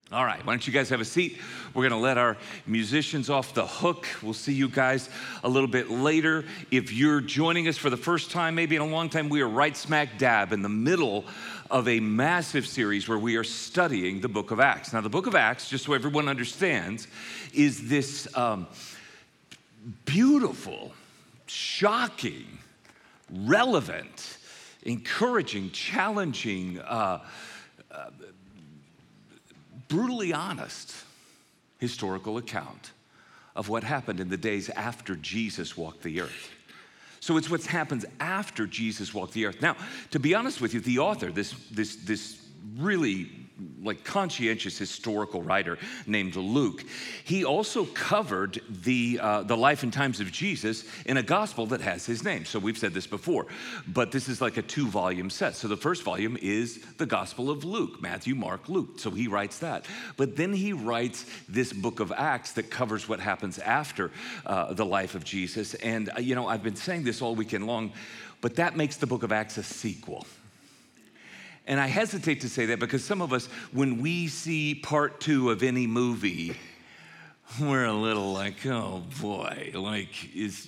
All right, why don't you guys have a seat? We're going to let our musicians off the hook. We'll see you guys a little bit later. If you're joining us for the first time, maybe in a long time, we are right smack dab in the middle of a massive series where we are studying the book of Acts. Now, the book of Acts, just so everyone understands, is this beautiful, shocking, relevant, encouraging, challenging, brutally honest historical account of what happened in the days after Jesus walked the earth. So it's what happens after Jesus walked the earth. Now, to be honest with you, the author, this really like conscientious historical writer named Luke, he also covered the life and times of Jesus in a gospel that has his name. So we've said this before, but this is like a 2-volume set. So the first volume is the Gospel of Luke, Matthew, Mark, Luke. So he writes that. But then he writes this book of Acts that covers what happens after the life of Jesus. And, I've been saying this all weekend long, but that makes the book of Acts a sequel. And I hesitate to say that because some of us, when we see part 2 of any movie, we're a little like, oh boy, like, is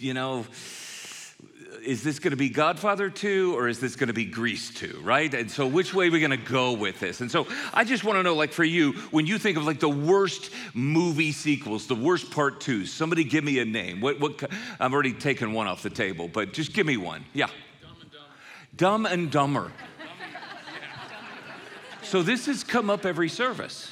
this going to be Godfather 2 or is this going to be Grease 2, right? And so which way are we going to go with this? And so I just want to know, like for you, when you think of like the worst movie sequels, the worst part 2s, somebody give me a name. What? I've already taken one off the table, but just give me one. Yeah. Dumb and Dumber. So this has come up every service.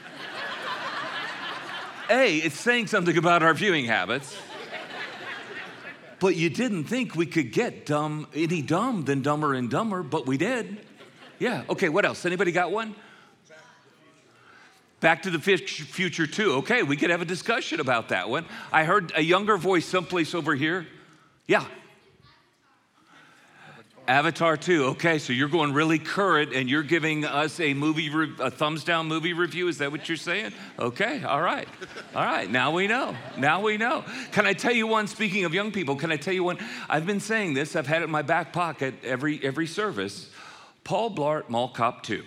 It's saying something about our viewing habits. But you didn't think we could get any dumb than Dumber and Dumber, but we did. Yeah, okay, what else? Anybody got one? Back to the Future 2. Okay, we could have a discussion about that one. I heard a younger voice someplace over here. Yeah. Avatar 2. Okay, so you're going really current and you're giving us a thumbs down movie review. Is that what you're saying? Okay, all right. All right, now we know. Can I tell you one, speaking of young people, can I tell you one? I've been saying this, I've had it in my back pocket every service. Paul Blart Mall Cop 2.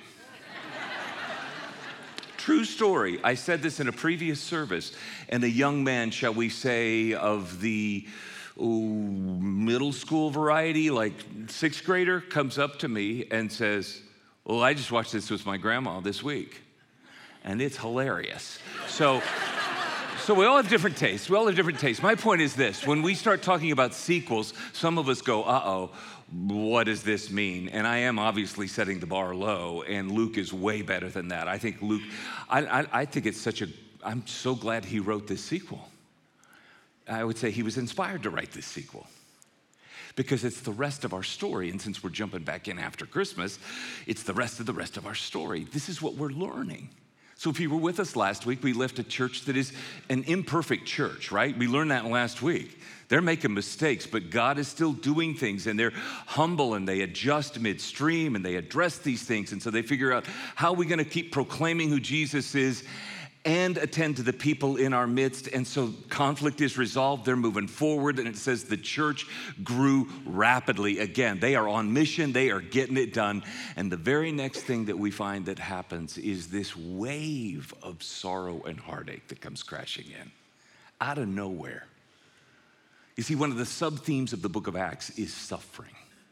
True story. I said this in a previous service, and a young man, shall we say, of the middle school variety, like 6th grader, comes up to me and says, well, I just watched this with my grandma this week, and it's hilarious. So we all have different tastes. My point is this. When we start talking about sequels, some of us go, uh-oh, what does this mean? And I am obviously setting the bar low, and Luke is way better than that. I think Luke, I think it's I'm so glad he wrote this sequel. I would say he was inspired to write this sequel because it's the rest of our story. And since we're jumping back in after Christmas, it's the rest of our story. This is what we're learning. So if you were with us last week, we left a church that is an imperfect church, right? We learned that last week. They're making mistakes, but God is still doing things, and they're humble, and they adjust midstream, and they address these things. And so they figure out, how are we going to keep proclaiming who Jesus is and attend to the people in our midst? And so conflict is resolved, they're moving forward, and it says the church grew rapidly. Again, they are on mission, they are getting it done. And the very next thing that we find that happens is this wave of sorrow and heartache that comes crashing in out of nowhere. You see, one of the sub-themes of the book of Acts is suffering.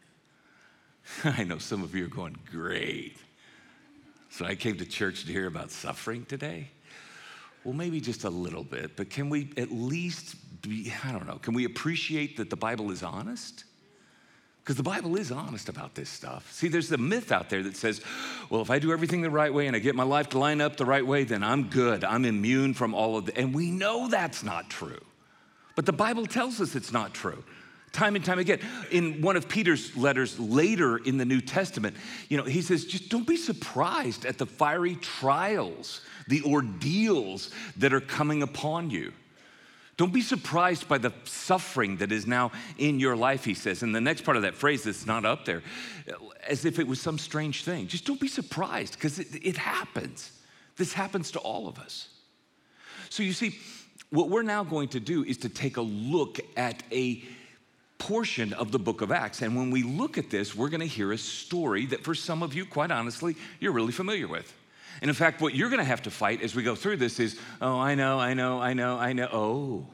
I know some of you are going, great. So I came to church to hear about suffering today? Well, maybe just a little bit, but can we at least can we appreciate that the Bible is honest? Because the Bible is honest about this stuff. See, there's the myth out there that says, well, if I do everything the right way and I get my life to line up the right way, then I'm good. I'm immune from all of and we know that's not true. But the Bible tells us it's not true. Time and time again. In one of Peter's letters later in the New Testament, he says, just don't be surprised at the fiery trials, the ordeals that are coming upon you. Don't be surprised by the suffering that is now in your life, he says. And the next part of that phrase that's not up there, as if it was some strange thing. Just don't be surprised, because it happens. This happens to all of us. So you see, what we're now going to do is to take a look at a portion of the book of Acts. And when we look at this, we're going to hear a story that for some of you, quite honestly, you're really familiar with. And in fact, what you're going to have to fight as we go through this is, oh, I know. Oh.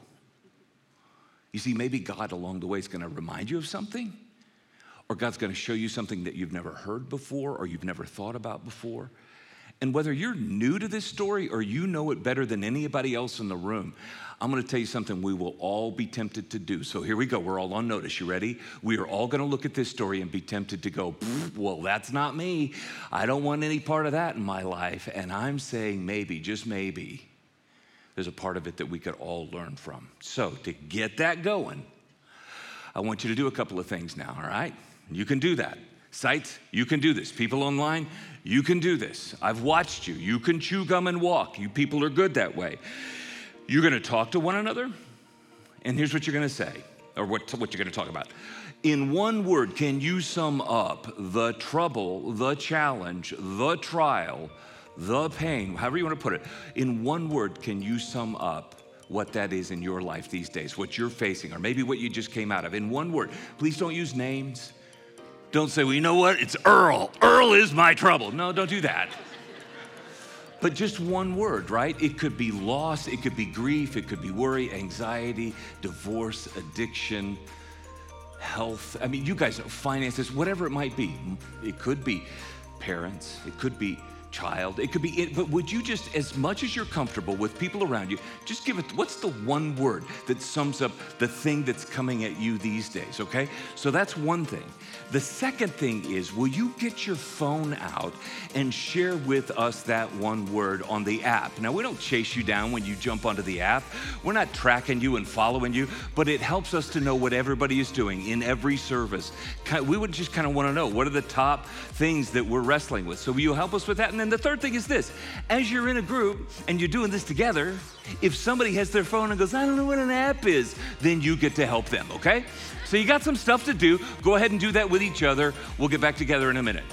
You see, maybe God along the way is going to remind you of something, or God's going to show you something that you've never heard before or you've never thought about before. And whether you're new to this story or you know it better than anybody else in the room, I'm going to tell you something we will all be tempted to do. So here we go. We're all on notice. You ready? We are all going to look at this story and be tempted to go, well, that's not me. I don't want any part of that in my life. And I'm saying maybe, just maybe, there's a part of it that we could all learn from. So to get that going, I want you to do a couple of things now, all right? You can do that. Sites, you can do this. People online, you can do this. I've watched you. You can chew gum and walk. You people are good that way. You're going to talk to one another, and here's what you're going to say, or what you're going to talk about. In one word, can you sum up the trouble, the challenge, the trial, the pain, however you want to put it? In one word, can you sum up what that is in your life these days, what you're facing, or maybe what you just came out of? In one word. Please don't use names. Don't say, well, you know what? It's Earl. Earl is my trouble. No, don't do that. But just one word, right? It could be loss, it could be grief, it could be worry, anxiety, divorce, addiction, health. I mean, you guys know, finances, whatever it might be. It could be parents, it could be child, it could be it, but would you just, as much as you're comfortable with people around you, just give it, what's the one word that sums up the thing that's coming at you these days, okay? So that's one thing. The second thing is, will you get your phone out and share with us that one word on the app? Now, we don't chase you down when you jump onto the app. We're not tracking you and following you, but it helps us to know what everybody is doing in every service. We would just kind of want to know, what are the top things that we're wrestling with? So will you help us with that? And then the third thing is this: as you're in a group and you're doing this together, if somebody has their phone and goes, I don't know what an app is, then you get to help them, okay? So you got some stuff to do. Go ahead and do that with each other. We'll get back together in a minute.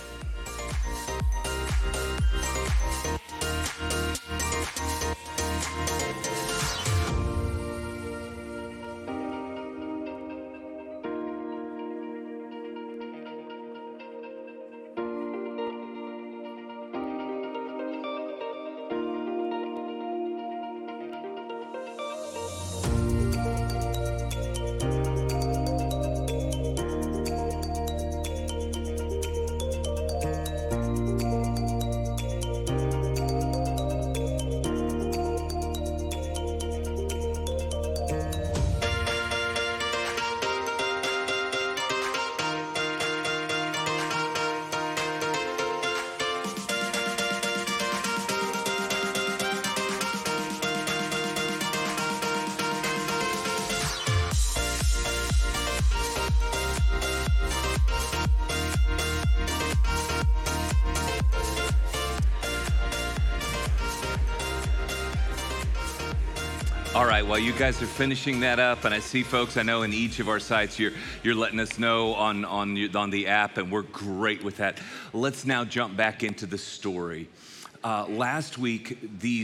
All right, while you guys are finishing that up, and I see folks, I know in each of our sites, you're letting us know on the app, and we're great with that. Let's now jump back into the story. Last week,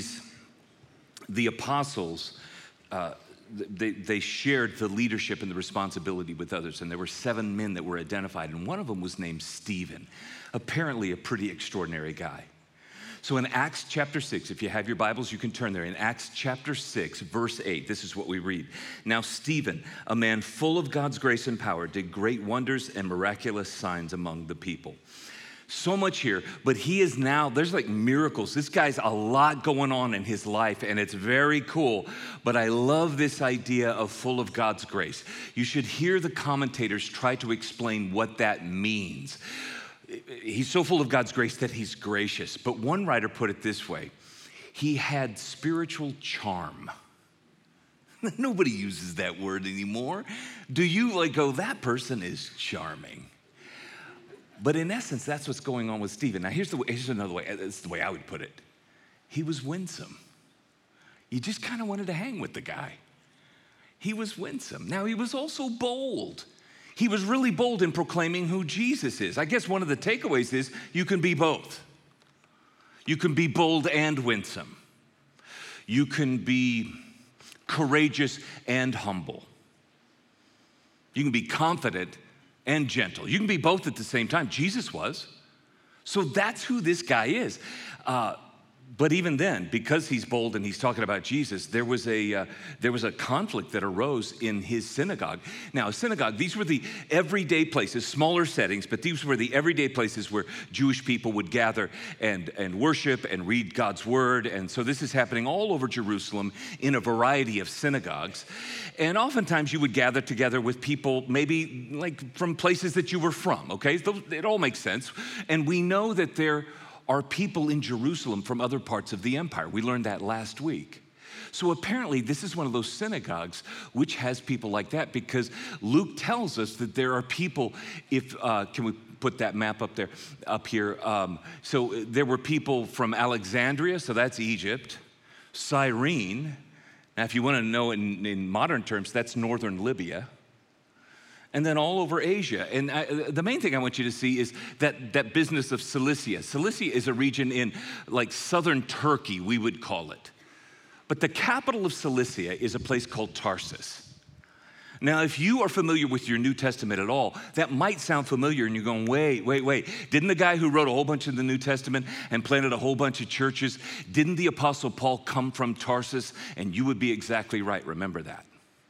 the apostles, they shared the leadership and the responsibility with others, and there were 7 men that were identified, and one of them was named Stephen, apparently a pretty extraordinary guy. So in Acts chapter 6, if you have your Bibles, you can turn there. In Acts chapter 6, verse 8, this is what we read. Now Stephen, a man full of God's grace and power, did great wonders and miraculous signs among the people. So much here, but he is now, there's like miracles. This guy's a lot going on in his life, and it's very cool. But I love this idea of full of God's grace. You should hear the commentators try to explain what that means. He's so full of God's grace that he's gracious. But one writer put it this way: he had spiritual charm. Nobody uses that word anymore. Do you go, that person is charming? But in essence, that's what's going on with Stephen. Now, here's another way. It's the way I would put it. He was winsome. You just kind of wanted to hang with the guy. He was winsome. Now, he was also bold. He was really bold in proclaiming who Jesus is. I guess one of the takeaways is you can be both. You can be bold and winsome. You can be courageous and humble. You can be confident and gentle. You can be both at the same time. Jesus was. So that's who this guy is. But even then, because he's bold and he's talking about Jesus, there was a conflict that arose in his synagogue. Now, a synagogue, these were the everyday places, smaller settings, but these were the everyday places where Jewish people would gather and worship and read God's word. And so this is happening all over Jerusalem in a variety of synagogues. And oftentimes you would gather together with people maybe like from places that you were from, okay? It all makes sense. And we know that there are people in Jerusalem from other parts of the empire. We learned that last week. So apparently this is one of those synagogues which has people like that, because Luke tells us that there are people, can we put that map up here? So there were people from Alexandria, so that's Egypt, Cyrene. Now if you want to know in modern terms, that's northern Libya. And then all over Asia. And the main thing I want you to see is that business of Cilicia. Cilicia is a region in like southern Turkey, we would call it. But the capital of Cilicia is a place called Tarsus. Now, if you are familiar with your New Testament at all, that might sound familiar and you're going, wait. Didn't the guy who wrote a whole bunch of the New Testament and planted a whole bunch of churches, didn't the Apostle Paul come from Tarsus? And you would be exactly right, remember that.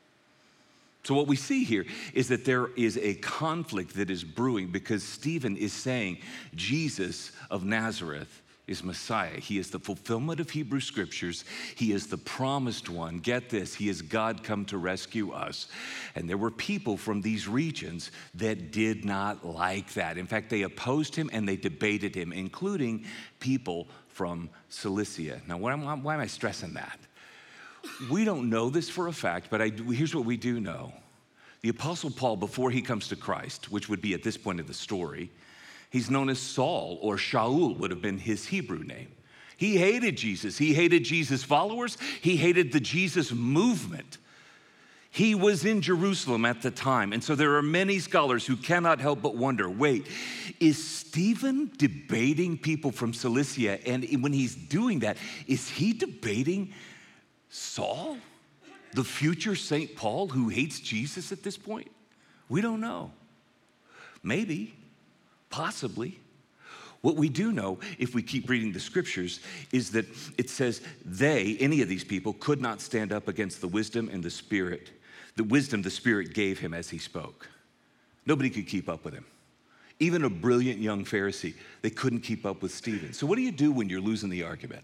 So what we see here is that there is a conflict that is brewing because Stephen is saying Jesus of Nazareth is Messiah. He is the fulfillment of Hebrew scriptures. He is the promised one. Get this, he is God come to rescue us. And there were people from these regions that did not like that. In fact, they opposed him and they debated him, including people from Cilicia. Now, why am I stressing that? We don't know this for a fact, but here's what we do know. The Apostle Paul, before he comes to Christ, which would be at this point of the story, he's known as Saul, or Shaul would have been his Hebrew name. He hated Jesus. He hated Jesus' followers. He hated the Jesus movement. He was in Jerusalem at the time. And so there are many scholars who cannot help but wonder, wait, is Stephen debating people from Cilicia? And when he's doing that, is he debating Saul, the future St. Paul who hates Jesus at this point? We don't know. Maybe, possibly. What we do know, if we keep reading the scriptures, is that it says any of these people, could not stand up against the wisdom and the Spirit. The wisdom the Spirit gave him as he spoke. Nobody could keep up with him. Even a brilliant young Pharisee, they couldn't keep up with Stephen. So what do you do when you're losing the argument?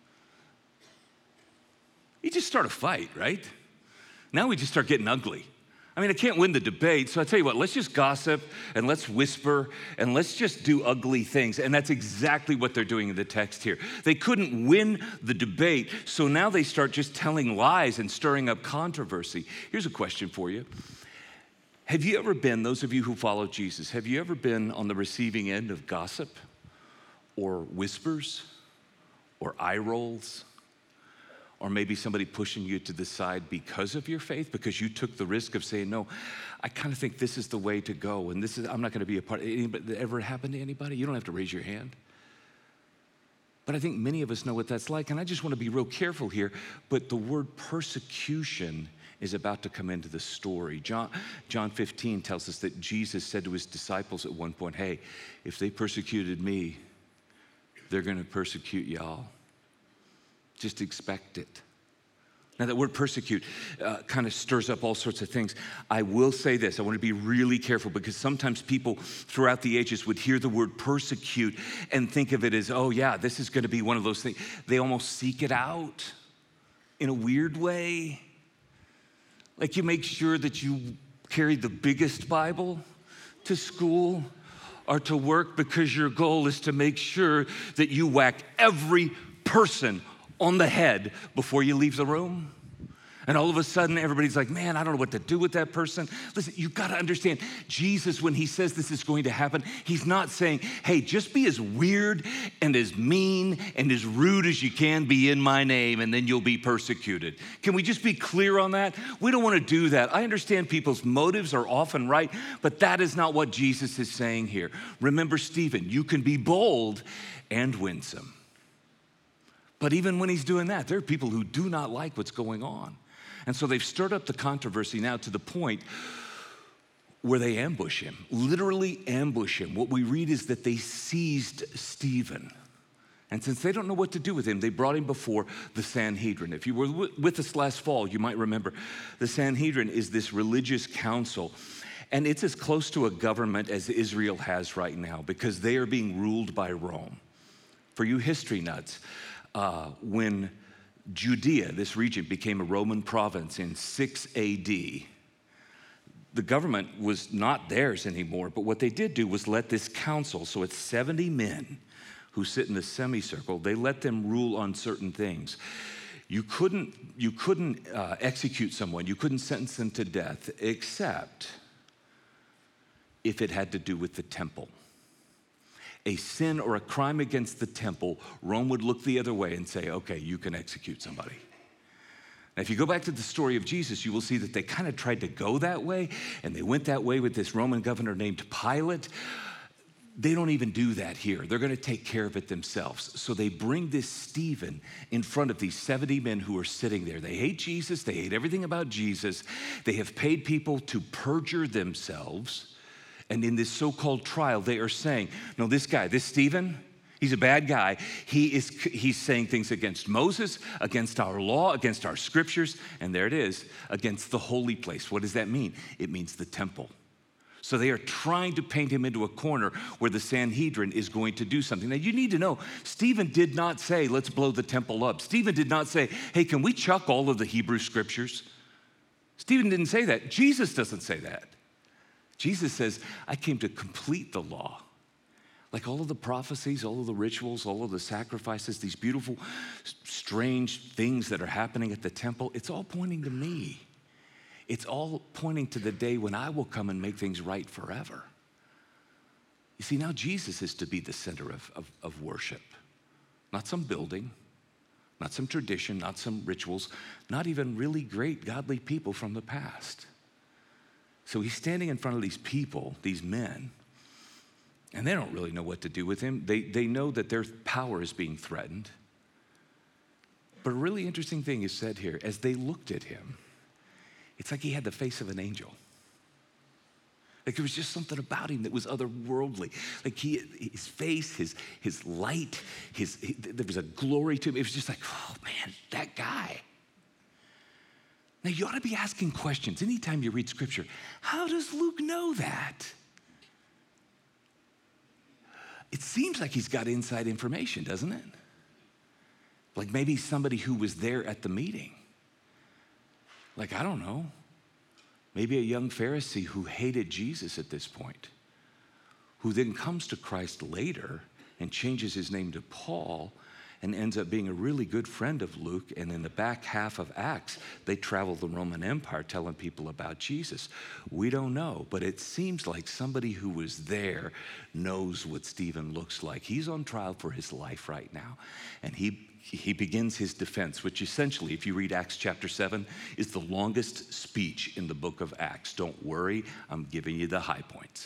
You just start a fight, right? Now we just start getting ugly. I mean, I can't win the debate, so I tell you what, let's just gossip and let's whisper and let's just do ugly things. And that's exactly what they're doing in the text here. They couldn't win the debate, so now they start just telling lies and stirring up controversy. Here's a question for you. Have you ever been, those of you who follow Jesus, have you ever been on the receiving end of gossip or whispers or eye rolls? Or maybe somebody pushing you to the side because of your faith, because you took the risk of saying, no, I kind of think this is the way to go, and I'm not going to be a part of it. Anybody, ever happened to anybody? You don't have to raise your hand. But I think many of us know what that's like, and I just want to be real careful here, but the word persecution is about to come into the story. John 15 tells us that Jesus said to his disciples at one point, hey, if they persecuted me, they're going to persecute y'all. Just expect it. Now that word persecute kind of stirs up all sorts of things. I will say this, I want to be really careful because sometimes people throughout the ages would hear the word persecute and think of it as, oh yeah, this is going to be one of those things. They almost seek it out in a weird way. Like you make sure that you carry the biggest Bible to school or to work because your goal is to make sure that you whack every person on the head before you leave the room. And all of a sudden, everybody's like, man, I don't know what to do with that person. Listen, you've got to understand, Jesus, when he says this is going to happen, he's not saying, hey, just be as weird and as mean and as rude as you can be in my name, and then you'll be persecuted. Can we just be clear on that? We don't want to do that. I understand people's motives are often right, but that is not what Jesus is saying here. Remember, Stephen, you can be bold and winsome. But even when he's doing that, there are people who do not like what's going on. And so they've stirred up the controversy now to the point where they ambush him, literally ambush him. What we read is that they seized Stephen. And since they don't know what to do with him, they brought him before the Sanhedrin. If you were with us last fall, you might remember the Sanhedrin is this religious council. And it's as close to a government as Israel has right now because they are being ruled by Rome. For you history nuts, when Judea, this region, became a Roman province in 6 AD, the government was not theirs anymore, but what they did do was let this council, so it's 70 men who sit in a semicircle, they let them rule on certain things. You couldn't execute someone, you couldn't sentence them to death, except if it had to do with the temple. A sin or a crime against the temple, Rome would look the other way and say, okay, you can execute somebody. Now, if you go back to the story of Jesus, you will see that they kind of tried to go that way, and they went that way with this Roman governor named Pilate. They don't even do that here. They're going to take care of it themselves. So they bring this Stephen in front of these 70 men who are sitting there. They hate Jesus. They hate everything about Jesus. They have paid people to perjure themselves. And in this so-called trial, they are saying, no, this guy, this Stephen, he's a bad guy. He's saying things against Moses, against our law, against our scriptures, and there it is, against the holy place. What does that mean? It means the temple. So they are trying to paint him into a corner where the Sanhedrin is going to do something. Now, you need to know, Stephen did not say, let's blow the temple up. Stephen did not say, hey, can we chuck all of the Hebrew scriptures? Stephen didn't say that. Jesus doesn't say that. Jesus says, I came to complete the law. Like all of the prophecies, all of the rituals, all of the sacrifices, these beautiful, strange things that are happening at the temple, it's all pointing to me. It's all pointing to the day when I will come and make things right forever. You see, now Jesus is to be the center of worship. Not some building, not some tradition, not some rituals, not even really great godly people from the past. So he's standing in front of these people, these men, and they don't really know what to do with him. They know that their power is being threatened. But a really interesting thing is said here. As they looked at him, it's like he had the face of an angel. Like there was just something about him that was otherworldly. Like his face, his light, there was a glory to him. It was just like, oh man, that guy. Now you ought to be asking questions anytime you read scripture. How does Luke know that? It seems like he's got inside information, doesn't it? Like maybe somebody who was there at the meeting. Like, I don't know, maybe a young Pharisee who hated Jesus at this point, who then comes to Christ later and changes his name to Paul and ends up being a really good friend of Luke. And in the back half of Acts, they travel the Roman Empire telling people about Jesus. We don't know, but it seems like somebody who was there knows what Stephen looks like. He's on trial for his life right now, and he begins his defense, which essentially, if you read Acts chapter 7, is the longest speech in the book of Acts. Don't worry, I'm giving you the high points.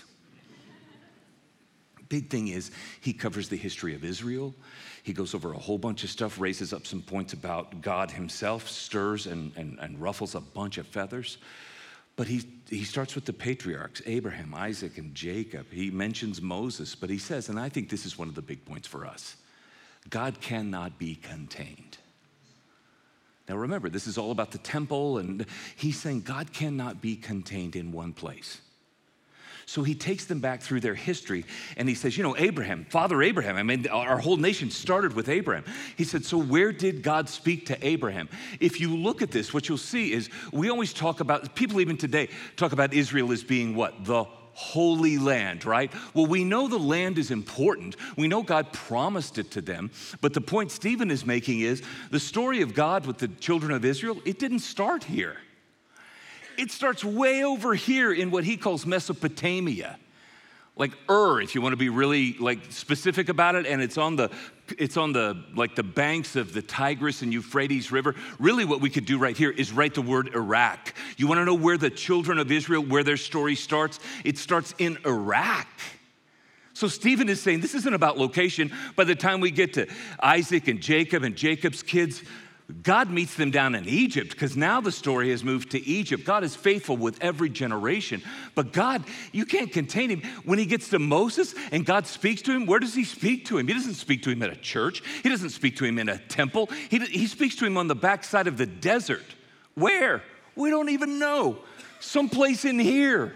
Big thing is, he covers the history of Israel. He goes over a whole bunch of stuff, raises up some points about God himself, stirs and ruffles a bunch of feathers. But he starts with the patriarchs, Abraham, Isaac, and Jacob. He mentions Moses, but he says, and I think this is one of the big points for us, God cannot be contained. Now remember, this is all about the temple, and he's saying God cannot be contained in one place. So he takes them back through their history, and he says, Abraham, Father Abraham, I mean, our whole nation started with Abraham. He said, so where did God speak to Abraham? If you look at this, what you'll see is we always talk about, people even today talk about Israel as being what? The Holy Land, right? Well, we know the land is important. We know God promised it to them. But the point Stephen is making is the story of God with the children of Israel, it didn't start here. It starts way over here in what he calls Mesopotamia. Like if you want to be really specific about it, and it's on the banks of the Tigris and Euphrates River. Really what we could do right here is write the word Iraq. You want to know where the children of Israel, where their story starts? It starts in Iraq. So Stephen is saying this isn't about location. By the time we get to Isaac and Jacob and Jacob's kids, God meets them down in Egypt because now the story has moved to Egypt. God is faithful with every generation. But God, you can't contain him. When he gets to Moses and God speaks to him, where does he speak to him? He doesn't speak to him at a church. He doesn't speak to him in a temple. He speaks to him on the backside of the desert. Where? We don't even know. Someplace in here.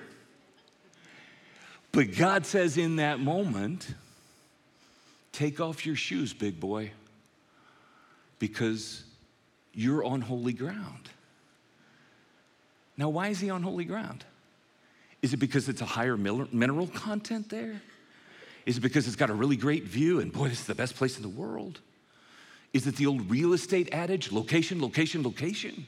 But God says in that moment, take off your shoes, big boy, because you're on holy ground. Now, why is he on holy ground? Is it because it's a higher mineral content there? Is it because it's got a really great view and boy, this is the best place in the world? Is it the old real estate adage, location, location, location?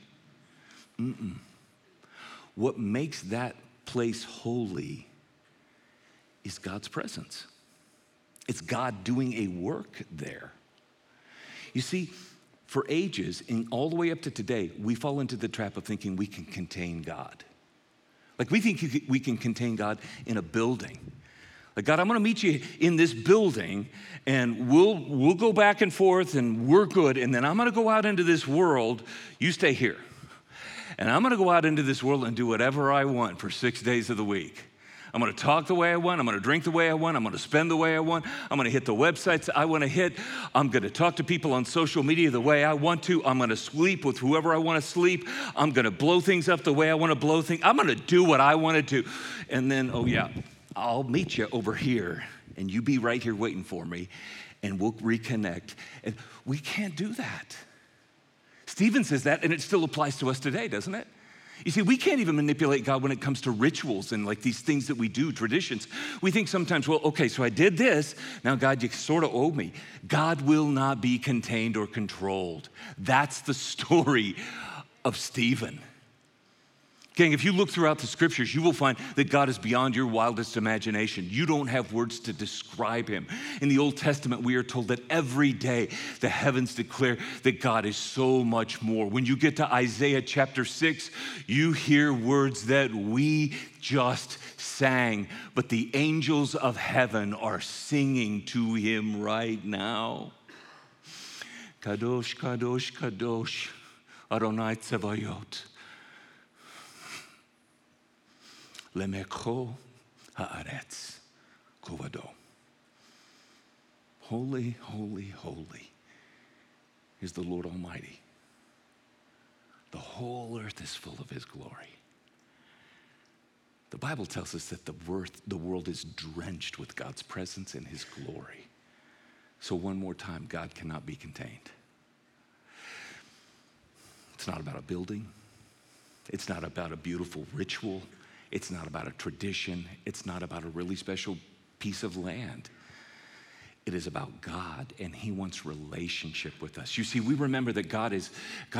What makes that place holy is God's presence. It's God doing a work there. You see, for ages, and all the way up to today, we fall into the trap of thinking we can contain God. Like we think we can contain God in a building. Like, God, I'm gonna meet you in this building and we'll go back and forth and we're good. And then I'm gonna go out into this world, you stay here. And I'm gonna go out into this world and do whatever I want for 6 days of the week. I'm gonna talk the way I want, I'm gonna drink the way I want, I'm gonna spend the way I want, I'm gonna hit the websites I wanna hit, I'm gonna talk to people on social media the way I want to, I'm gonna sleep with whoever I wanna sleep, I'm gonna blow things up the way I wanna blow things, I'm gonna do what I wanna do. And then, oh yeah, I'll meet you over here and you be right here waiting for me and we'll reconnect. And we can't do that. Stephen says that and it still applies to us today, doesn't it? You see, we can't even manipulate God when it comes to rituals and like these things that we do, traditions. We think sometimes, well, okay, so I did this. Now, God, you sort of owe me. God will not be contained or controlled. That's the story of Stephen. Gang, if you look throughout the scriptures, you will find that God is beyond your wildest imagination. You don't have words to describe him. In the Old Testament, we are told that every day the heavens declare that God is so much more. When you get to Isaiah chapter 6, you hear words that we just sang, but the angels of heaven are singing to him right now. Kadosh, Kadosh, Kadosh, Adonai Tzevayot. Lemekho haaretz kovado. Holy, holy, holy is the Lord Almighty. The whole earth is full of his glory. The Bible tells us that the world is drenched with God's presence and his glory. So one more time, God cannot be contained. It's not about a building. It's not about a beautiful ritual. It's not about a tradition. It's not about a really special piece of land. It is about God, and he wants relationship with us. You see, we remember that God is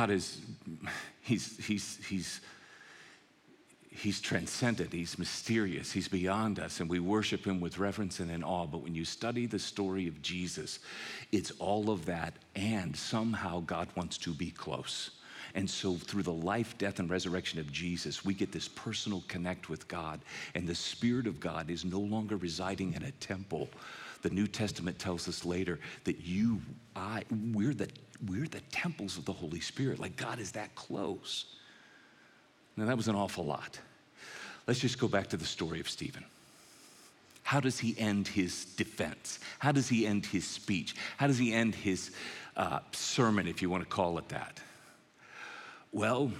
he's transcendent, he's mysterious, he's beyond us, and we worship him with reverence and in awe. But when you study the story of Jesus, it's all of that, and somehow God wants to be close. And so through the life, death, and resurrection of Jesus, we get this personal connect with God. And the Spirit of God is no longer residing in a temple. The New Testament tells us later that we're the temples of the Holy Spirit. Like God is that close. Now that was an awful lot. Let's just go back to the story of Stephen. How does he end his defense? How does he end his speech? How does he end his sermon, if you want to call it that? Well,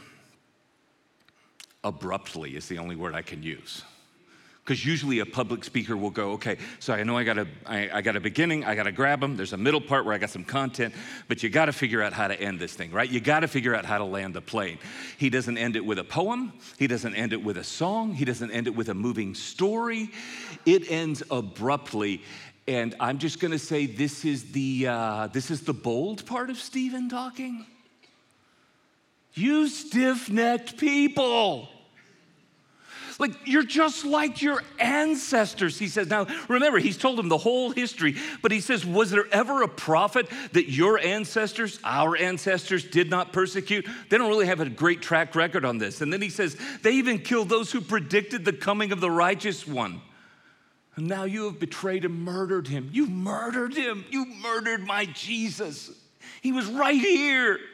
abruptly is the only word I can use. Because usually a public speaker will go, okay, so I know I got a beginning, I got to grab them, there's a middle part where I got some content, but you got to figure out how to end this thing, right? You got to figure out how to land the plane. He doesn't end it with a poem, he doesn't end it with a song, he doesn't end it with a moving story. It ends abruptly, and I'm just going to say this is the bold part of Stephen talking. You stiff-necked people. Like, you're just like your ancestors, he says. Now, remember, he's told them the whole history, but he says, was there ever a prophet that your ancestors, our ancestors, did not persecute? They don't really have a great track record on this. And then he says, they even killed those who predicted the coming of the righteous one. And now you have betrayed and murdered him. You murdered him. You murdered my Jesus. He was right here.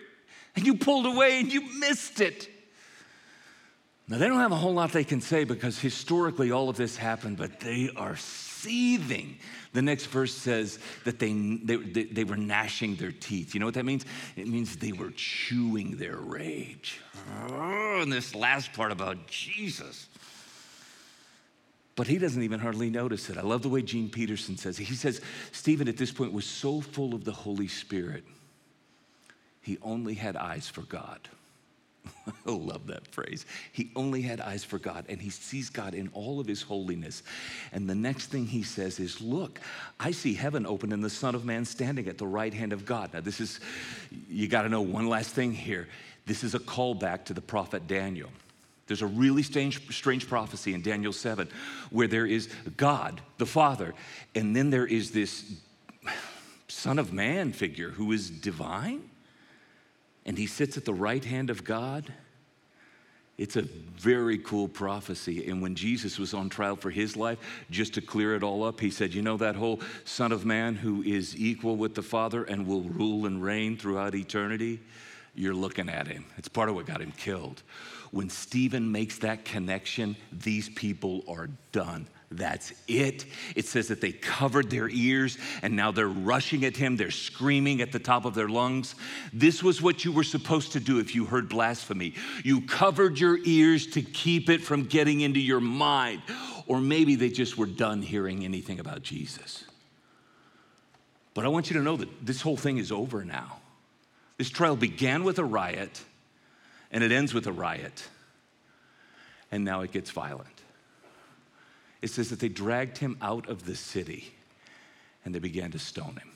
and you pulled away and you missed it. Now, they don't have a whole lot they can say because historically all of this happened, but they are seething. The next verse says that they were gnashing their teeth. You know what that means? It means they were chewing their rage. Oh, and this last part about Jesus. But he doesn't even hardly notice it. I love the way Gene Peterson says it. He says, Stephen at this point was so full of the Holy Spirit, he only had eyes for God. I love that phrase. He only had eyes for God, and he sees God in all of his holiness. And the next thing he says is, look, I see heaven open and the Son of Man standing at the right hand of God. Now this is, you got to know one last thing here. This is a callback to the prophet Daniel. There's a really strange prophecy in Daniel 7 where there is God, the Father, and then there is this Son of Man figure who is divine. And he sits at the right hand of God. It's a very cool prophecy. And when Jesus was on trial for his life, just to clear it all up, he said, you know that whole Son of Man who is equal with the Father and will rule and reign throughout eternity? You're looking at him. It's part of what got him killed. When Stephen makes that connection, these people are done. That's it. It says that they covered their ears and now they're rushing at him. They're screaming at the top of their lungs. This was what you were supposed to do if you heard blasphemy. You covered your ears to keep it from getting into your mind. Or maybe they just were done hearing anything about Jesus. But I want you to know that this whole thing is over now. This trial began with a riot and it ends with a riot. And now it gets violent. It says that they dragged him out of the city and they began to stone him.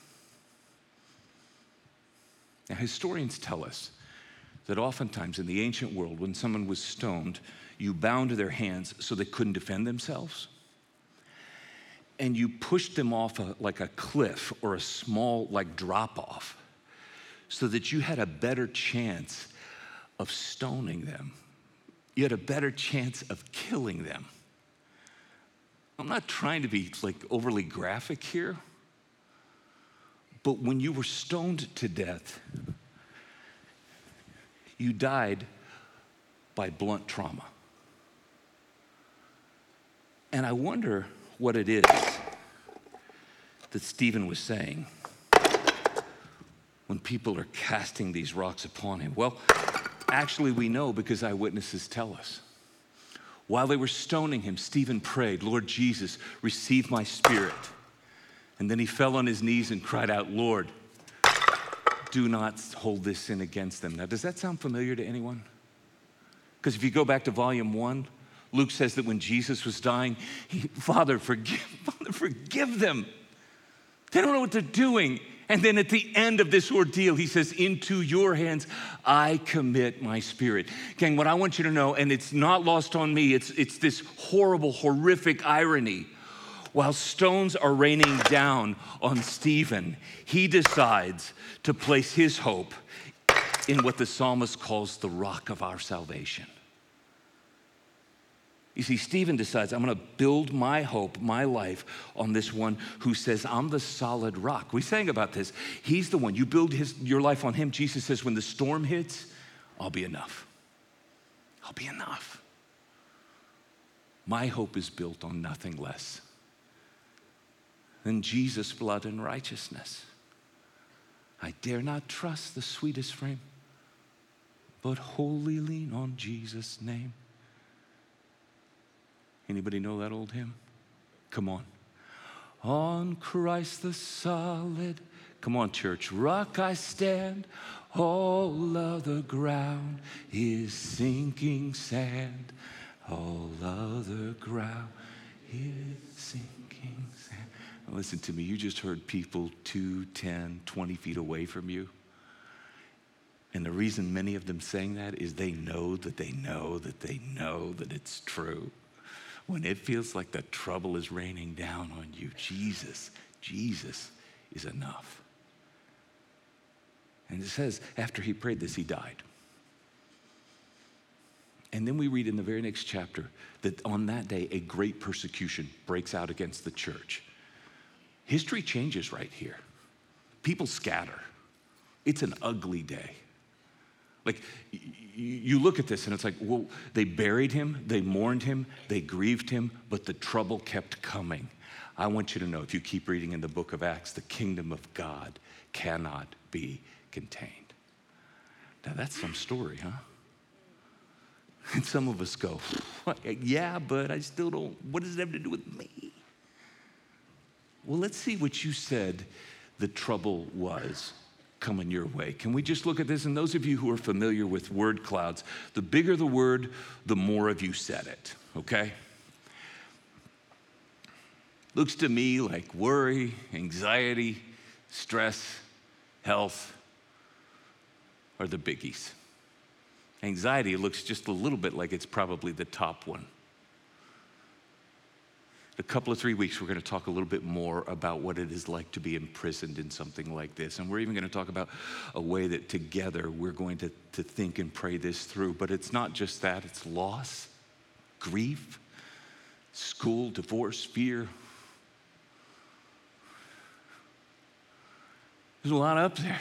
Now, historians tell us that oftentimes in the ancient world, when someone was stoned, you bound their hands so they couldn't defend themselves. And you pushed them off like a cliff or a small drop off so that you had a better chance of stoning them. You had a better chance of killing them. I'm not trying to be overly graphic here, but when you were stoned to death, you died by blunt trauma. And I wonder what it is that Stephen was saying when people are casting these rocks upon him. Well, actually we know because eyewitnesses tell us. While they were stoning him, Stephen prayed, Lord Jesus, receive my spirit. And then he fell on his knees and cried out, Lord, do not hold this sin against them. Now, does that sound familiar to anyone? Because if you go back to volume 1, Luke says that when Jesus was dying, Father, forgive them. They don't know what they're doing. And then at the end of this ordeal, he says, into your hands, I commit my spirit. Gang, what I want you to know, and it's not lost on me, it's this horrible, horrific irony. While stones are raining down on Stephen, he decides to place his hope in what the psalmist calls the rock of our salvation. You see, Stephen decides, I'm going to build my hope, my life on this one who says, I'm the solid rock. We sang about this. He's the one. You build your life on him. Jesus says, when the storm hits, I'll be enough. I'll be enough. My hope is built on nothing less than Jesus' blood and righteousness. I dare not trust the sweetest frame, but wholly lean on Jesus' name. Anybody know that old hymn? Come on. On Christ the solid, come on church, rock I stand, all other ground is sinking sand. All other ground is sinking sand. Now listen to me, you just heard people 2, 10, 20 feet away from you. And the reason many of them sang that is they know that they know that they know that it's true. When it feels like the trouble is raining down on you, Jesus is enough. And it says after he prayed this, he died. And then we read in the very next chapter that on that day, a great persecution breaks out against the church. History changes right here. People scatter. It's an ugly day. Like, you look at this and it's like, well, they buried him, they mourned him, they grieved him, but the trouble kept coming. I want you to know, if you keep reading in the book of Acts, the kingdom of God cannot be contained. Now, that's some story, huh? And some of us go, yeah, but I still don't, what does it have to do with me? Well, let's see what you said the trouble was coming your way. Can we just look at this? And those of you who are familiar with word clouds, the bigger the word, the more of you said it, okay? Looks to me like worry, anxiety, stress, health are the biggies. Anxiety looks just a little bit like it's probably the top one. In a couple of 3 weeks, we're going to talk a little bit more about what it is like to be imprisoned in something like this. And we're even going to talk about a way that together we're going to think and pray this through. But it's not just that, it's loss, grief, school, divorce, fear. There's a lot up there.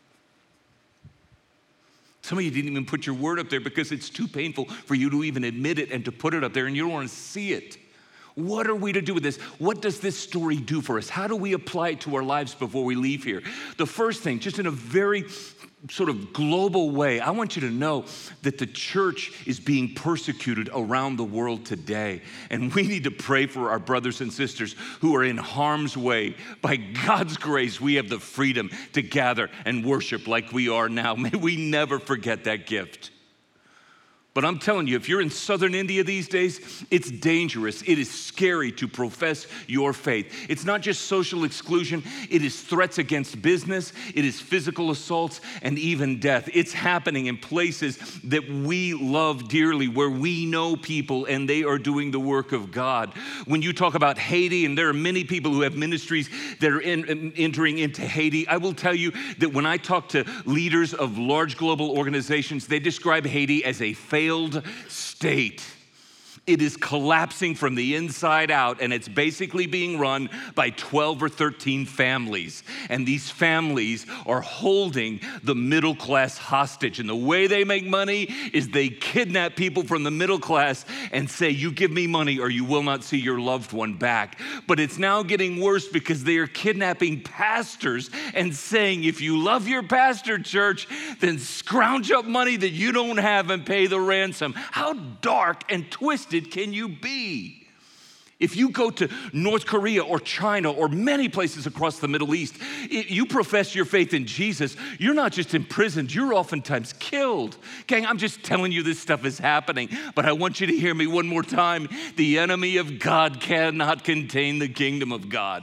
Some of you didn't even put your word up there because it's too painful for you to even admit it and to put it up there, and you don't want to see it. What are we to do with this? What does this story do for us? How do we apply it to our lives before we leave here? The first thing, just in a very sort of global way, I want you to know that the church is being persecuted around the world today. And we need to pray for our brothers and sisters who are in harm's way. By God's grace, we have the freedom to gather and worship like we are now. May we never forget that gift. But I'm telling you, if you're in southern India these days, it's dangerous. It is scary to profess your faith. It's not just social exclusion. It is threats against business. It is physical assaults and even death. It's happening in places that we love dearly, where we know people and they are doing the work of God. When you talk about Haiti, and there are many people who have ministries that are entering into Haiti, I will tell you that when I talk to leaders of large global organizations, they describe Haiti as a failed state. It is collapsing from the inside out, and it's basically being run by 12 or 13 families. And these families are holding the middle class hostage. And the way they make money is they kidnap people from the middle class and say, you give me money or you will not see your loved one back. But it's now getting worse because they are kidnapping pastors and saying, if you love your pastor, church, then scrounge up money that you don't have and pay the ransom. How dark and twisted can you be? If you go to North Korea or China or many places across the Middle East, you profess your faith in Jesus, you're not just imprisoned, you're oftentimes killed. Gang, I'm just telling you this stuff is happening, but I want you to hear me one more time. The enemy of God cannot contain the kingdom of God.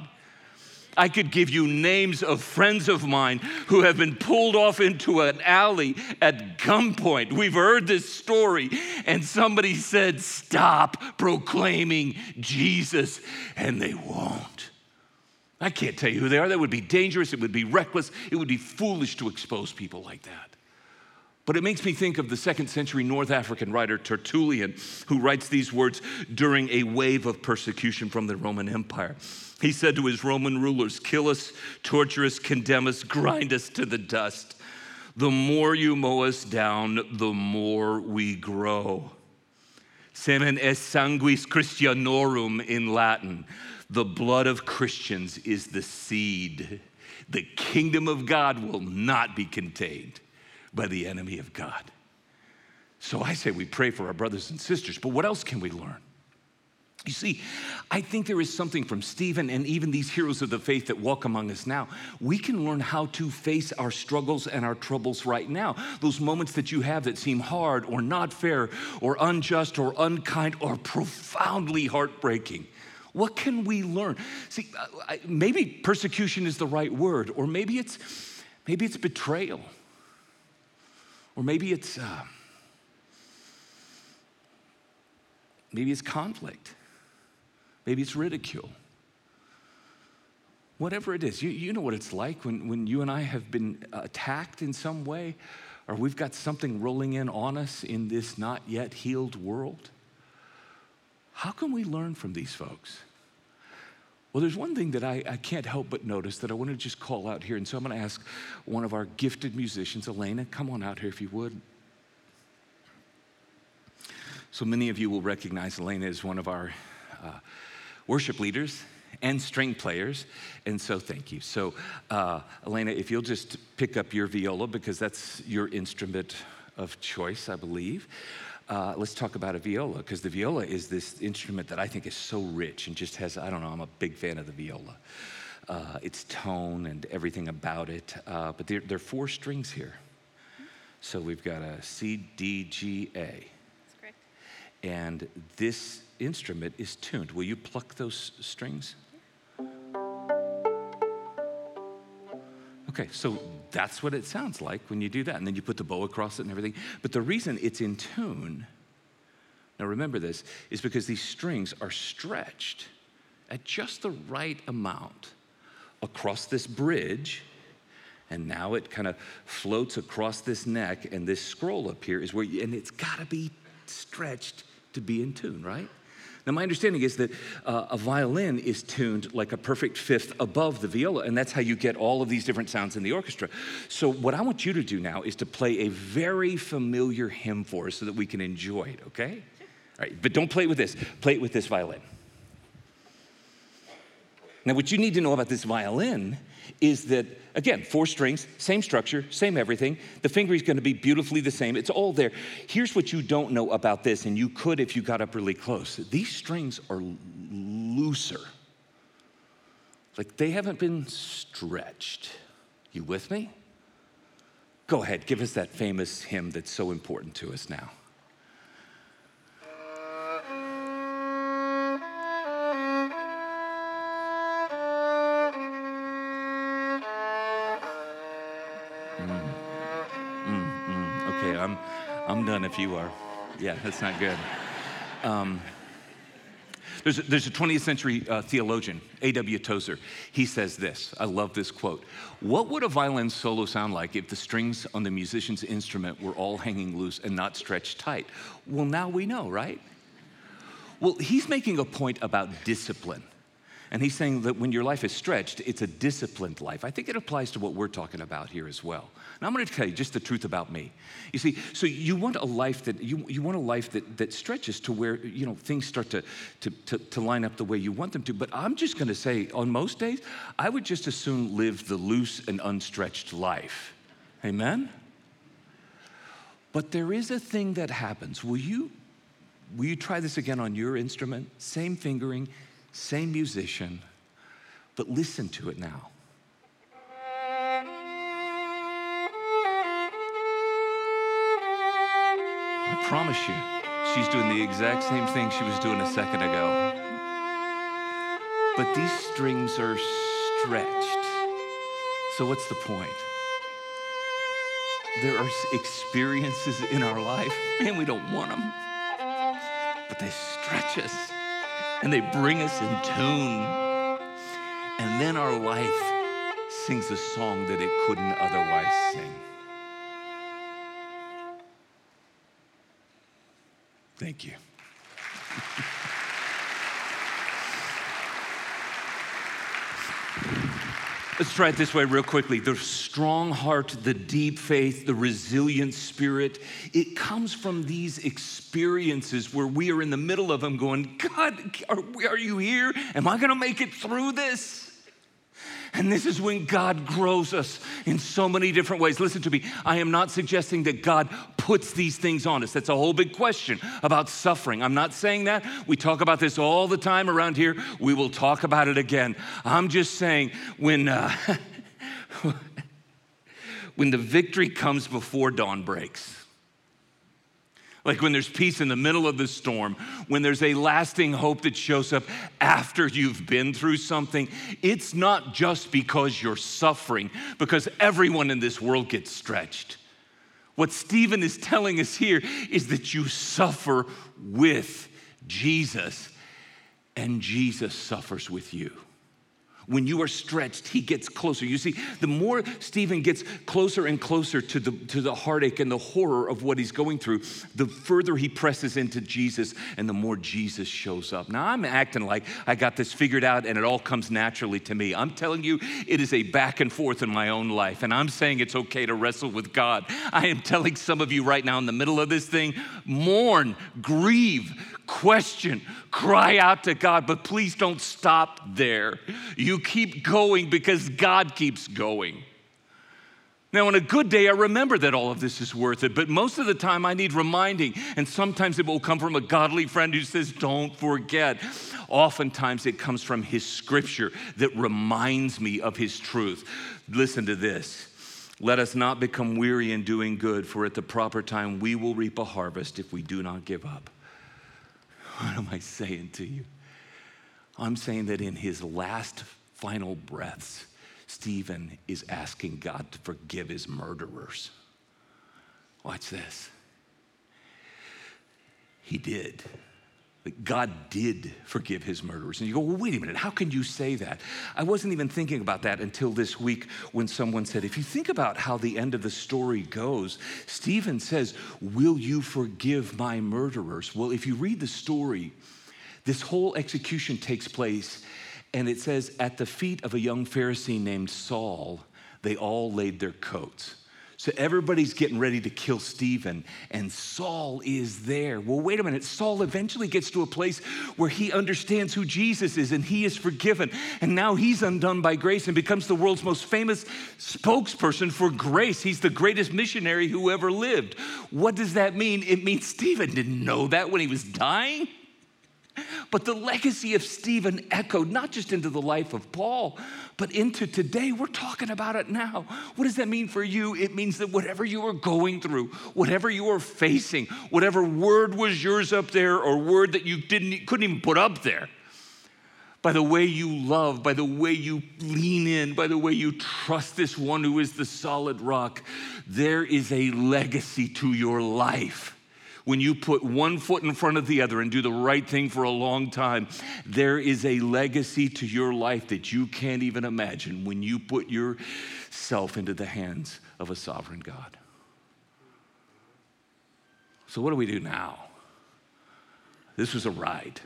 I could give you names of friends of mine who have been pulled off into an alley at gunpoint. We've heard this story, and somebody said, stop proclaiming Jesus, and they won't. I can't tell you who they are. That would be dangerous. It would be reckless. It would be foolish to expose people like that. But it makes me think of the 2nd century North African writer Tertullian, who writes these words during a wave of persecution from the Roman Empire. He said to his Roman rulers, kill us, torture us, condemn us, grind us to the dust. The more you mow us down, the more we grow. Semen est sanguis Christianorum in Latin. The blood of Christians is the seed. The kingdom of God will not be contained by the enemy of God. So I say we pray for our brothers and sisters, but what else can we learn? You see, I think there is something from Stephen and even these heroes of the faith that walk among us now. We can learn how to face our struggles and our troubles right now. Those moments that you have that seem hard or not fair or unjust or unkind or profoundly heartbreaking. What can we learn? See, maybe persecution is the right word, or maybe it's betrayal, or maybe it's conflict. Maybe it's ridicule. Whatever it is, you know what it's like when you and I have been attacked in some way, or we've got something rolling in on us in this not yet healed world. How can we learn from these folks? Well, there's one thing that I can't help but notice that I want to just call out here. And so I'm going to ask one of our gifted musicians, Elena, come on out here if you would. So many of you will recognize Elena as one of our worship leaders and string players. And so thank you. So Elena, if you'll just pick up your viola, because that's your instrument of choice, I believe. Let's talk about a viola, because the viola is this instrument that I think is so rich and just has, I don't know, I'm a big fan of the viola. Its tone and everything about it. But there are 4 strings here. So we've got a C, D, G, A. That's correct. And this instrument is tuned. Will you pluck those strings? Okay, so that's what it sounds like when you do that. And then you put the bow across it and everything. But the reason it's in tune, now remember this, is because these strings are stretched at just the right amount across this bridge. And now it kind of floats across this neck. And this scroll up here is where and it's got to be stretched to be in tune, right? Now, my understanding is that a violin is tuned like a perfect fifth above the viola, and that's how you get all of these different sounds in the orchestra. So what I want you to do now is to play a very familiar hymn for us so that we can enjoy it, okay? All right, but don't play it with this. Play it with this violin. Now, what you need to know about this violin is that, again, 4 strings, same structure, same everything. The fingering is going to be beautifully the same. It's all there. Here's what you don't know about this, and you could if you got up really close. These strings are looser. Like they haven't been stretched. You with me? Go ahead, give us that famous hymn that's so important to us now. Okay, I'm done if you are. Yeah, that's not good. There's a 20th century theologian, A.W. Tozer. He says this. I love this quote. What would a violin solo sound like if the strings on the musician's instrument were all hanging loose and not stretched tight? Well, now we know, right? Well, he's making a point about discipline. And he's saying that when your life is stretched, it's a disciplined life. I think it applies to what we're talking about here as well. Now I'm going to tell you just the truth about me. You see, so you want a life that you want a life that stretches to where things start to line up the way you want them to. But I'm just going to say, on most days, I would just as soon live the loose and unstretched life. Amen? But there is a thing that happens. Will you try this again on your instrument? Same fingering, same musician, but listen to it now. I promise you, she's doing the exact same thing she was doing a second ago. But these strings are stretched. So what's the point? There are experiences in our life, and we don't want them, but they stretch us. And they bring us in tune. And then our life sings a song that it couldn't otherwise sing. Thank you. Let's try it this way real quickly. The strong heart, the deep faith, the resilient spirit, it comes from these experiences where we are in the middle of them going, God, are you here? Am I going to make it through this? And this is when God grows us in so many different ways. Listen to me. I am not suggesting that God puts these things on us. That's a whole big question about suffering. I'm not saying that. We talk about this all the time around here. We will talk about it again. I'm just saying when the victory comes before dawn breaks, like when there's peace in the middle of the storm, when there's a lasting hope that shows up after you've been through something, it's not just because you're suffering, because everyone in this world gets stretched. What Stephen is telling us here is that you suffer with Jesus, and Jesus suffers with you. When you are stretched, he gets closer. You see, the more Stephen gets closer and closer to the heartache and the horror of what he's going through, the further he presses into Jesus and the more Jesus shows up. Now, I'm acting like I got this figured out and it all comes naturally to me. I'm telling you, it is a back and forth in my own life, and I'm saying it's okay to wrestle with God. I am telling some of you right now in the middle of this thing, mourn, grieve, question, cry out to God, but please don't stop there. You keep going because God keeps going. Now, on a good day, I remember that all of this is worth it, but most of the time I need reminding, and sometimes it will come from a godly friend who says, don't forget. Oftentimes it comes from his scripture that reminds me of his truth. Listen to this. Let us not become weary in doing good, for at the proper time we will reap a harvest if we do not give up. What am I saying to you? I'm saying that in his last final breaths, Stephen is asking God to forgive his murderers. Watch this. He did. God did forgive his murderers. And you go, well, wait a minute, how can you say that? I wasn't even thinking about that until this week when someone said, if you think about how the end of the story goes, Stephen says, will you forgive my murderers? Well, if you read the story, this whole execution takes place, and it says, at the feet of a young Pharisee named Saul, they all laid their coats. So everybody's getting ready to kill Stephen, and Saul is there. Well, wait a minute. Saul eventually gets to a place where he understands who Jesus is, and he is forgiven. And now he's undone by grace and becomes the world's most famous spokesperson for grace. He's the greatest missionary who ever lived. What does that mean? It means Stephen didn't know that when he was dying. But the legacy of Stephen echoed not just into the life of Paul, but into today. We're talking about it now. What does that mean for you? It means that whatever you are going through, whatever you are facing, whatever word was yours up there or word that you couldn't even put up there, by the way you love, by the way you lean in, by the way you trust this one who is the solid rock, there is a legacy to your life. When you put one foot in front of the other and do the right thing for a long time, there is a legacy to your life that you can't even imagine when you put yourself into the hands of a sovereign God. So what do we do now? This was a ride.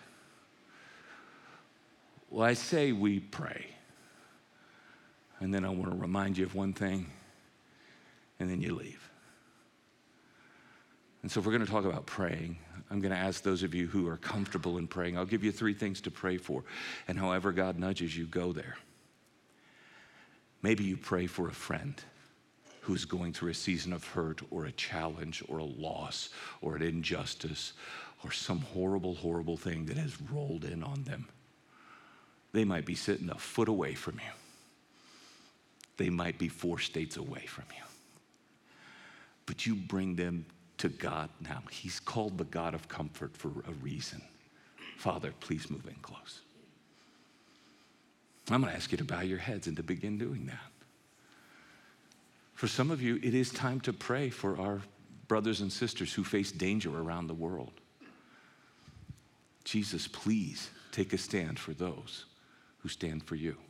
Well, I say we pray. And then I want to remind you of one thing, and then you leave. And so if we're going to talk about praying, I'm going to ask those of you who are comfortable in praying, I'll give you 3 things to pray for. And however God nudges you, go there. Maybe you pray for a friend who's going through a season of hurt or a challenge or a loss or an injustice or some horrible, horrible thing that has rolled in on them. They might be sitting a foot away from you. They might be 4 states away from you. But you bring them to God now. He's called the God of comfort for a reason. Father, please move in close. I'm going to ask you to bow your heads and to begin doing that. For some of you, it is time to pray for our brothers and sisters who face danger around the world. Jesus, please take a stand for those who stand for you.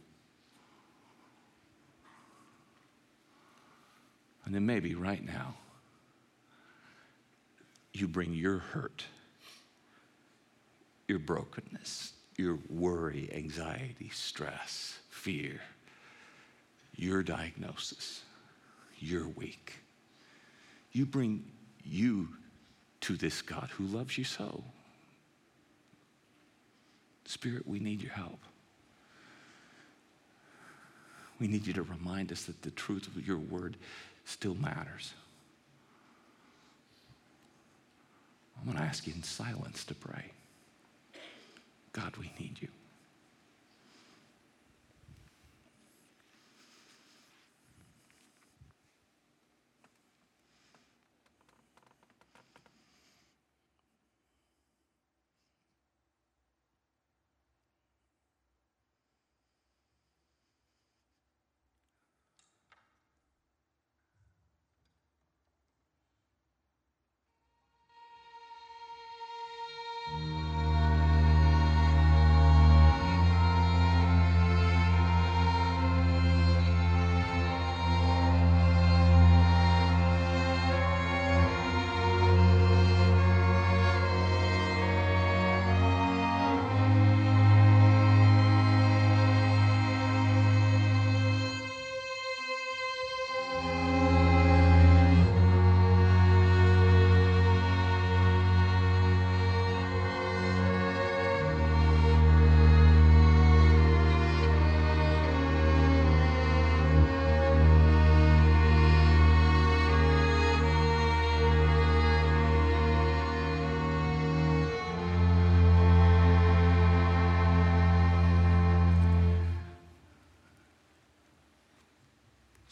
And then maybe right now, you bring your hurt, your brokenness, your worry, anxiety, stress, fear, your diagnosis, you're weak. You bring you to this God who loves you so. Spirit, we need your help. We need you to remind us that the truth of your word still matters. I'm going to ask you in silence to pray. God, we need you.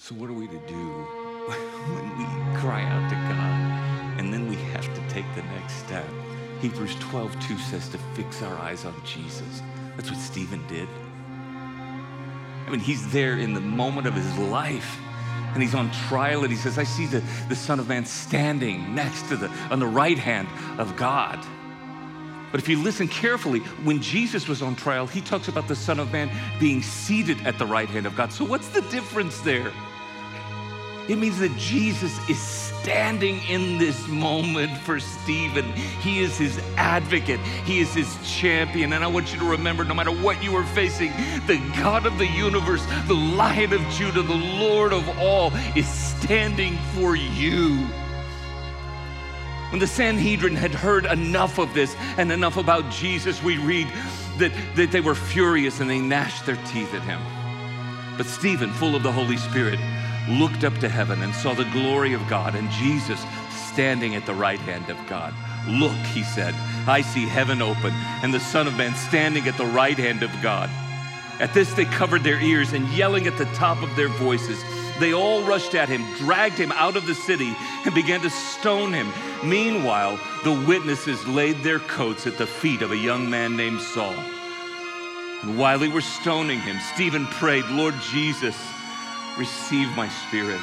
So what are we to do when we cry out to God and then we have to take the next step? Hebrews 12:2 says to fix our eyes on Jesus. That's what Stephen did. I mean, he's there in the moment of his life, and he's on trial, and he says, I see the Son of Man standing next to on the right hand of God. But if you listen carefully, when Jesus was on trial, he talks about the Son of Man being seated at the right hand of God. So what's the difference there? It means that Jesus is standing in this moment for Stephen. He is his advocate. He is his champion. And I want you to remember, no matter what you are facing, the God of the universe, the Lion of Judah, the Lord of all, is standing for you. When the Sanhedrin had heard enough of this and enough about Jesus, we read that they were furious and they gnashed their teeth at him. But Stephen, full of the Holy Spirit, looked up to heaven and saw the glory of God and Jesus standing at the right hand of God. Look, he said, I see heaven open and the Son of Man standing at the right hand of God. At this they covered their ears, and yelling at the top of their voices, they all rushed at him, dragged him out of the city, and began to stone him. Meanwhile, the witnesses laid their coats at the feet of a young man named Saul. And while they were stoning him, Stephen prayed, Lord Jesus, receive my spirit.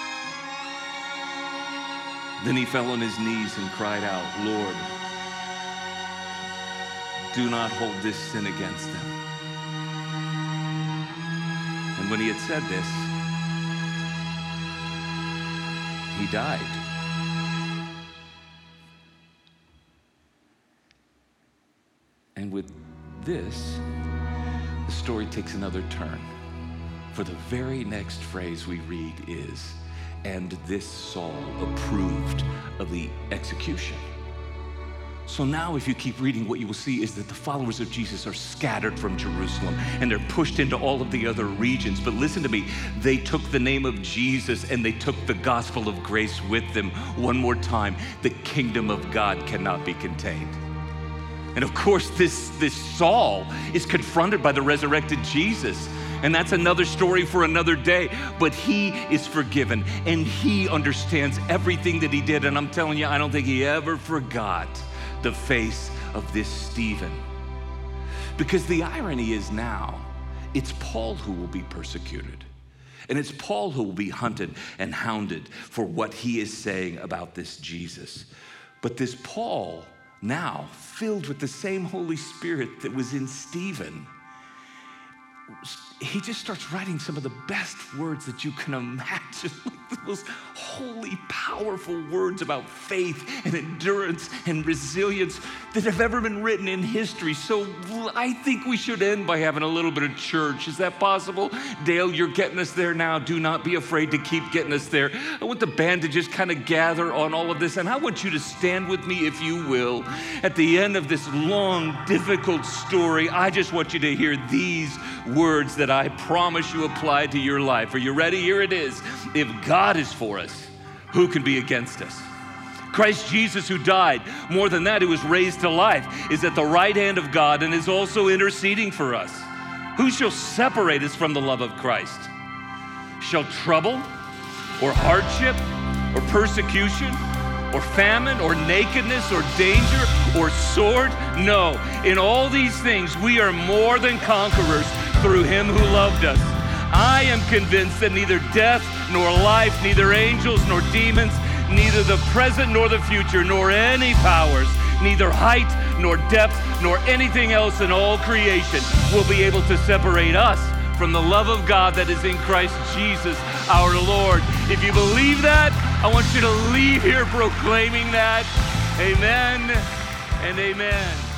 Then he fell on his knees and cried out, Lord, do not hold this sin against them. And when he had said this, he died. And with this, the story takes another turn. For the very next phrase we read is, and this Saul approved of the execution. So now if you keep reading, what you will see is that the followers of Jesus are scattered from Jerusalem and they're pushed into all of the other regions. But listen to me, they took the name of Jesus and they took the gospel of grace with them. One more time, the kingdom of God cannot be contained. And of course, this Saul is confronted by the resurrected Jesus. And that's another story for another day. But he is forgiven and he understands everything that he did. And I'm telling you, I don't think he ever forgot the face of this Stephen. Because the irony is now, it's Paul who will be persecuted. And it's Paul who will be hunted and hounded for what he is saying about this Jesus. But this Paul, now filled with the same Holy Spirit that was in Stephen, he just starts writing some of the best words that you can imagine, like the most holy, powerful words about faith and endurance and resilience that have ever been written in history. So I think we should end by having a little bit of church. Is that possible? Dale, you're getting us there now. Do not be afraid to keep getting us there. I want the band to just kind of gather on all of this, and I want you to stand with me, if you will. At the end of this long, difficult story, I just want you to hear these words that I promise you apply to your life. Are you ready? Here it is. If God is for us, who can be against us? Christ Jesus, who died, more than that, who was raised to life, is at the right hand of God and is also interceding for us. Who shall separate us from the love of Christ? Shall trouble or hardship or persecution or famine or nakedness or danger or sword? No, in all these things we are more than conquerors through him who loved us. I am convinced that neither death nor life, neither angels nor demons, neither the present nor the future, nor any powers, neither height nor depth, nor anything else in all creation will be able to separate us from the love of God that is in Christ Jesus our Lord. If you believe that, I want you to leave here proclaiming that. Amen and amen.